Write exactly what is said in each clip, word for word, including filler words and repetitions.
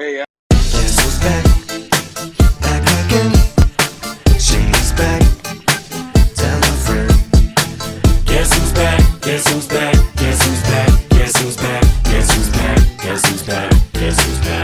Hey, uh- Guess who's back? Back again. She's back. Tell a friend. Guess who's back? Guess who's back? Guess who's back? Guess who's back? Guess who's back? Guess who's back? Guess who's back?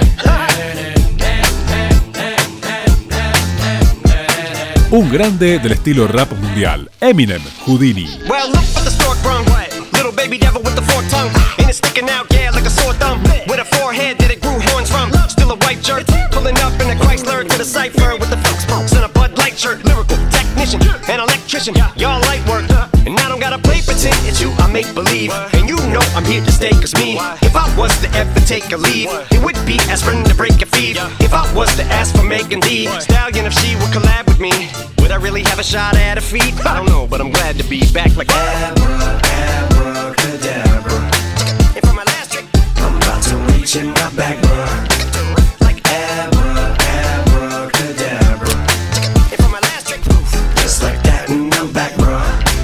Un grande del estilo rap mundial, Eminem, Houdini. Well, look what the stork brung. Little baby devil with the forked tongue. And it's sticking out, yeah, like a sore thumb. With a forehead that it grew horns from. Still a white shirt. Pulling up in a Chrysler to the cypher with the folks folks and a Bud Light shirt. Lyrical technician, an electrician. Y'all light work. And I don't gotta play pretend. It's you I make believe. And you know I'm here to stay, cause me, if I was to ever take a leave, it would be aspirin to break a feed. If I was to ask for Megan Thee Stallion, if she would collab with me, would I really have a shot at a feat? I don't know, but I'm glad to be back like Abra, abracadabra. And for my last trick, I'm about to reach in my back, bruh. like Abra, abracadabra. And for my last trick, Just like that, and I'm back, bruh.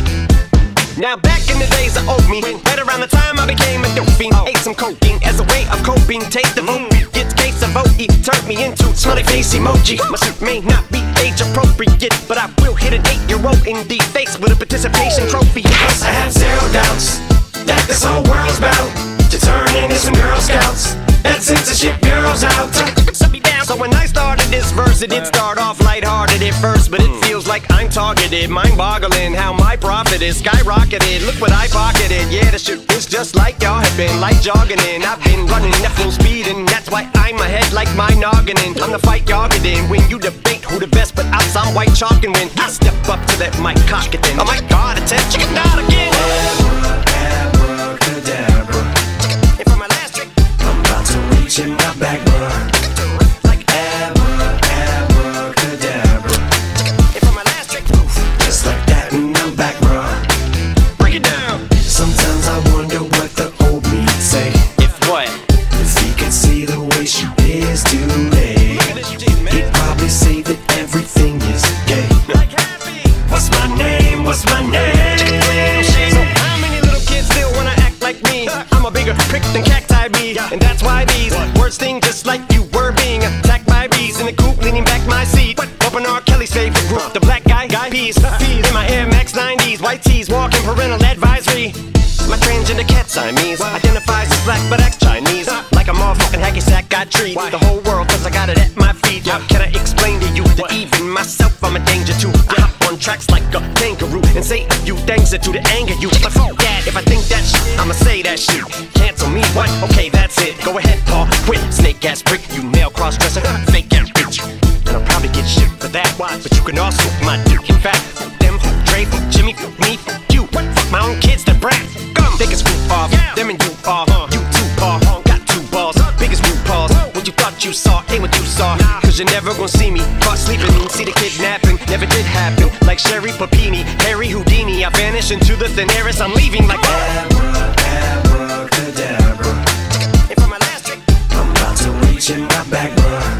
now back in the days of old me, right around the time I became a dope fiend, ate some cocaine as a way of coping. Taste the vote, gets case of O E, turned me into smiley face emoji. My suit may not be age appropriate, but I will hit an eight-year-old in the face with a participation trophy. Yes, I have zero doubts that this whole world's bound to turn into some Girl Scouts. That censorship bureau's out. Shut me down. So when I started this verse, it did start off lighthearted at first, but it feels like I'm targeted. Mind-boggling how my profit is skyrocketed. Look what I pocketed. Yeah, the shit is just like y'all have been, like jogging in. I've been running at full speed, and that's why I'm ahead like my noggin. I'm the fight y'all get in when you debate who the best, but I'm some white chalk, and when I step up to that mic, cock it in. Oh my God, it's a chicken out again. Abra, abracadabra. And for my last trick, I'm about to reach in my back, bruh. like Abra, abracadabra. and for my last trick, Just like that, and I'm back, bruh. break it down. Sometimes I wonder what the old me'd say If what? if he could see the way she is today. Look at this shit, man. He'd probably say that everything is gay. Like happy. What's my name? What's my name? So how many little kids still wanna act like me? I'm a bigger prick than cacti bee, and that's why these words sting just like you were being attacked by bees in the coop, leaning back my seat. Open R. Kelly's favorite group, the black guy, guy peas. Peas in my Air Max nineties, white tees, walking parental advisory. My transgender cat Siamese identifies as black but acts Chinese. Like a motherfucking hacky sack, got treat the whole world cause I got it at my feet. How can I explain to you that even myself I'm a danger to? I hop on tracks like a kangaroo and say a few things that do to anger you. But fuck that, if I think that shit, I'ma say that shit. Cancel me, what? Okay, that's it. Go ahead, Paul, quit. Snake ass prick, you male cross-dresser, fake ass bitch. And I'll probably get shit for that, but you can also fuck my dick. In fact, fuck them, fuck Dre, fuck Jimmy, fuck me, fuck you. Fuck my own kids, the brat. Gum, they can screw off, them and you off. You too, Paul, got two balls, big as root balls. What you thought you saw ain't what you saw. Cause you're never gonna see me caught sleeping. See the kidnapping, never did happen. Like Sherry Papini, Harry Houdini, I vanish into the thin air as I'm leaving like Abra, abracadabra. And for my last trick, I'm about to reach in my back, bruh.